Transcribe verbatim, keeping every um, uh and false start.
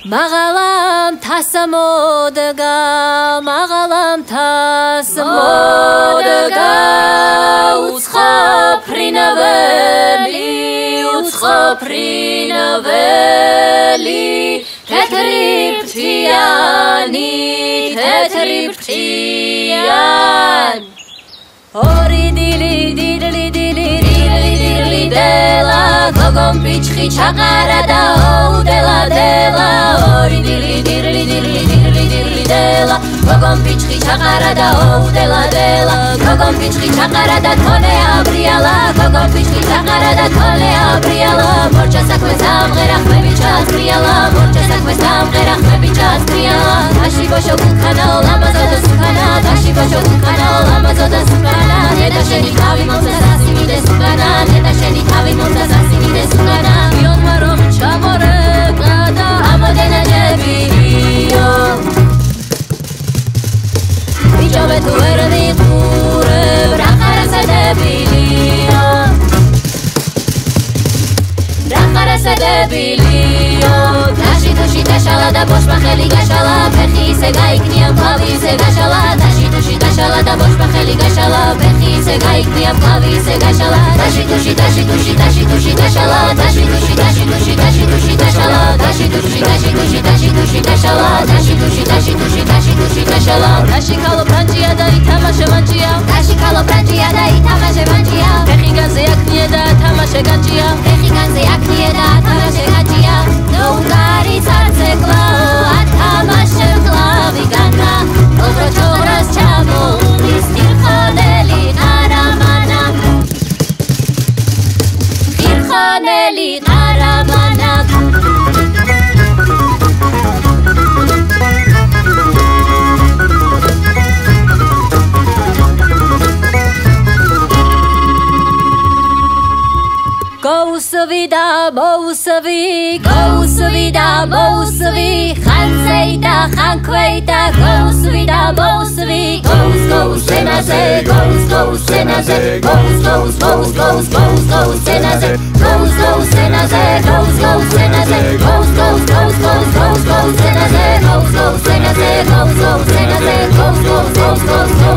მაღალამ თასამოდგა მაღალამ თასამოდგა უცხაფრინაველი უცხაფრინაველი თეთრი ფრთიანი თეთრი ფრთიანი ორი დილი დილი დილი დილი დილი დელა გოგომ პიჩხი ჩაყარა და ოდელა დელა ორი დილი დილი დილი დილი დილი დელა გოგომ პიჩხი ჩაყარა და ოდელა დელა გოგომ პიჩხი ჩაყარა და თონე აბრიალა გოგომ პიჩხი ჩაყარა და თონე აბრიალა მორჩა საქმე სამღერა ხმები ჩასწრიალა მორჩა საქმე სამღერა ხმები ჩასწრიალა დაში ბოშო გულქანა ლამაზო და სუკანა დაში ბოშო გულქანა ლამაზო და სუკანა ნედა შენი თავი მომცა სასიმიდე სუკანა ნედა შენი თავი მომცა სასიმიდე სუკანა იონმა რომ ჩამორეკა და ამოდენა ჯებიო ბიჭობე თუ ვერ მიყურებ რა ხარასა დებილიო რა ხარასა დებილიო დაში თუში დაშალა და ბოშმა ხელი გაშალა ფეხი ისე გაიგნია მკლავი ისე გაშალა დაში თუში დაშალა და ბოშმა ხელი გაშალა ფეხი ისე გაიგნია მკლავი ისე გაშალა დაში თუში დაში თუში დაში თუში დაშალა დაში თუში დაში თუში დაში თუში დაშალა დაში თუში დაში თუში დაში თუში დაშალა დაში თუში დაში თუში დაში თუში დაშალა დაში ქალო ფრანჭია და ითამაშე მანჭია დაში ქალო ფრანჭია და ითამაშე მანჭია ფეხი განზე აქნიე და თამაშე განჭია ფეხი განზე აქნიე და თამაშე განჭია ნოუგარი ცარცე კლაო ათამაშე მკლავი განა ოღრო ჩორას ჩამო უნის ხირხანელი ყარამანა ხირხანელი ყარამანა Gousvi da mousvi, gousvi da mousvi, khansei da khankwei da gousvi da mousvi, gous gous senaze, gous gous senaze, gous gous gous gous gous gous senaze, gous gous senaze, gous gous senaze, gous gous gous gous gous gous senaze, gous gous senaze, gous gous senaze, gous gous gous gous